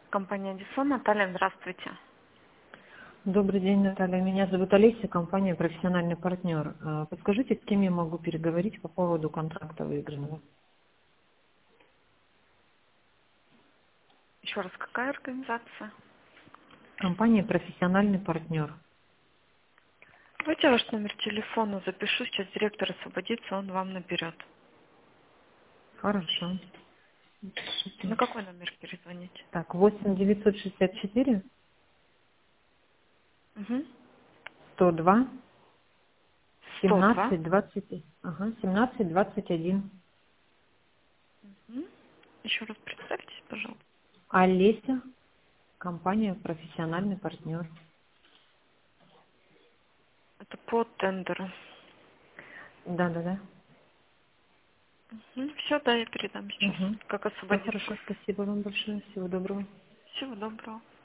Компания Дисон. Наталья, здравствуйте. Добрый день, Наталья. Меня зовут Олеся, компания «Профессиональный партнер». Подскажите, с кем я могу переговорить по поводу контракта выигранного? Еще раз, какая организация? Компания «Профессиональный партнер». Давайте ваш номер телефона запишу, сейчас директор освободится, он вам наберет. Хорошо. На какой номер перезвонить? Так, 8 964 Угу. 102 102. 17 20, 17 21. Угу. Еще раз представьтесь, пожалуйста. Олеся, компания «Профессиональный партнер». Это по тендеру. Да. Угу. Все, да, я передам сейчас, Угу. как Все освободится. хорошо, спасибо вам большое. Всего доброго. Всего доброго.